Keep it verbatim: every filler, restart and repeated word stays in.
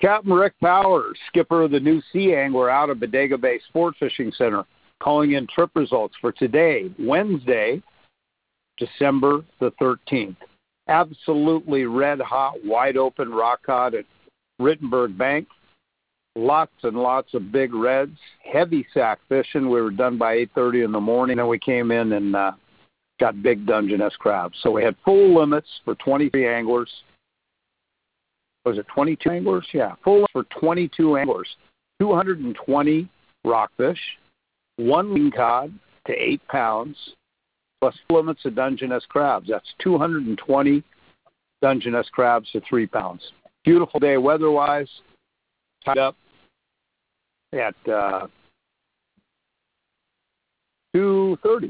Captain Rick Powers, skipper of the New Sea Angler out of Bodega Bay Sport Fishing Center, calling in trip results for today, Wednesday, December the thirteenth. Absolutely red-hot, wide-open rock cod at Rittenberg Bank. Lots and lots of big reds. Heavy sack fishing. We were done by eight thirty in the morning, and we came in and uh, got big Dungeness crabs. So we had full limits for twenty-three anglers. Was it twenty-two anglers? Yeah, full limits for twenty-two anglers. two hundred twenty rockfish, one ling cod to eight pounds, plus full limits of Dungeness crabs. That's two hundred twenty Dungeness crabs to three pounds. Beautiful day weather-wise. Tied up at uh, two thirty.